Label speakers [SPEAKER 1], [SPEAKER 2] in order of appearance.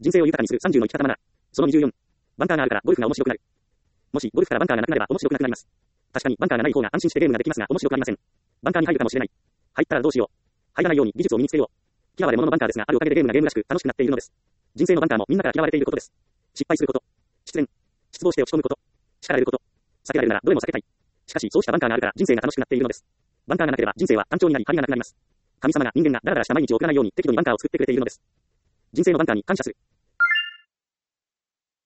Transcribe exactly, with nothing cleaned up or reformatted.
[SPEAKER 1] 人生を豊かにするさんじゅうの生き方マナー。そのにじゅうよん。バンカーがあるからゴルフが面白くなる。もし、ゴルフからバンカーがなくなれば面白くなくなります。確かにバンカーがない方が安心してゲームができますが面白くありません。バンカーに入るかもしれない。入ったらどうしよう。入らないように技術を身につけよう。嫌われ者のバンカーですが、あるおかげでゲームがゲームらしく楽しくなっているのです。人生のバンカーもみんなから嫌われていることです。失敗すること。失恋。失望して落ち込むこと。叱られること。避けられるならどれも避けたい。しかし、そうしたバンカーがあるから人生が楽しくなっているのです。バンカーがなければ人生は単調になり、張りがなくなります。神様が人間がダラダラした毎日を送らないように適度にバンカーを作ってくれているのです。人生のバンカーに感謝する。